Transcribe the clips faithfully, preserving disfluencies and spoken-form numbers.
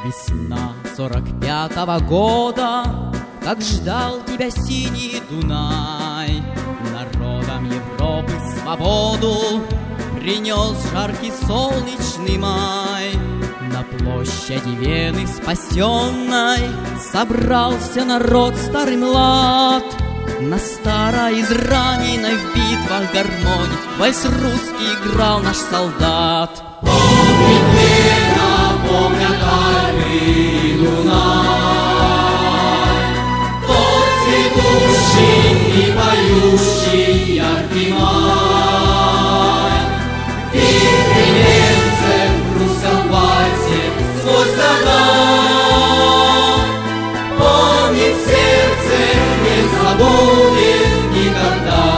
Весна сорок пятого года, как ждал тебя синий Дунай. Народам Европы свободу принес жаркий солнечный май. На площади Вены спасенной собрался народ старый млад. На старой израненной в битвах гармонии вальс русский играл наш солдат. Помнит Вена, помнят Альпы и Дунай, тот цветущий и поющий яркий май. Виды немцев в русском вальсе сквозь года, помнит сердце, не забудет никогда.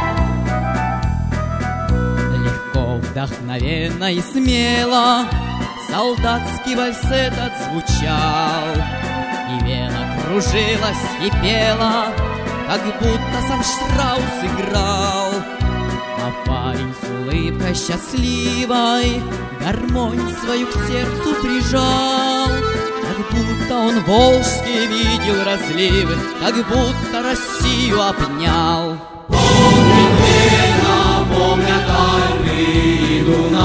Легко, вдохновенно и смело солдатский вальс этот звучал, и Вена кружилась и пела, как будто сам Штраус играл. А парень с улыбкой счастливой гармонь свою к сердцу прижал, как будто он волжские видел разливы, как будто Россию обнял. Помнит Вена, помнят Альпы и Дунай,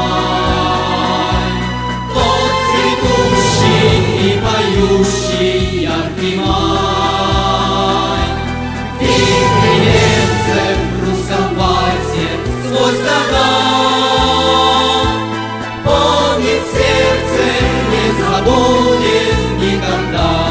тот цветущий и поющий яркий май. Виды немцев в русском вальсе сквозь года, помнит сердце, не забудет никогда.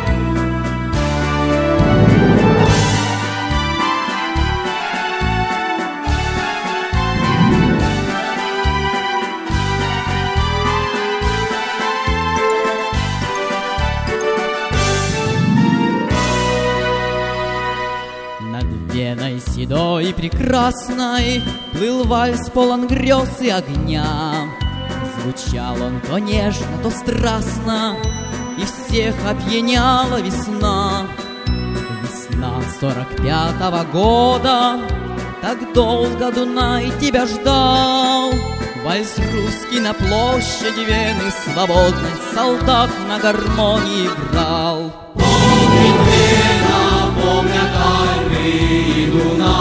Над Веной седой и прекрасной плыл вальс полон грез и огня. Звучал он то нежно, то страстно, и всех опьяняла весна. Весна сорок пятого года, так долго Дунай тебя ждал. Вальс русский на площади Вены свободной солдат на гармонии играл. Помнит Вена, помнят Альпы и Дунай,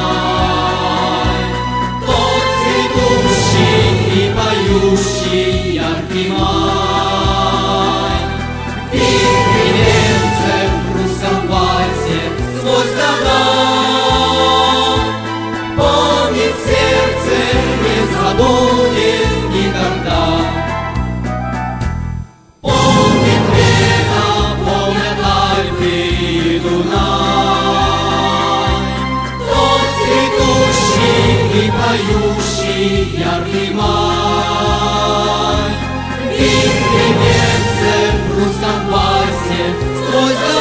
тот цветущий и поющий яркий май. Виды немцев в русском вальсе сквозь года, помнит сердце, не забудет никогда. Помнит Вена, помнят Альпы и Дунай, тот цветущий и поющий яркий май. Виды немцев в русском вальсе сквозь года,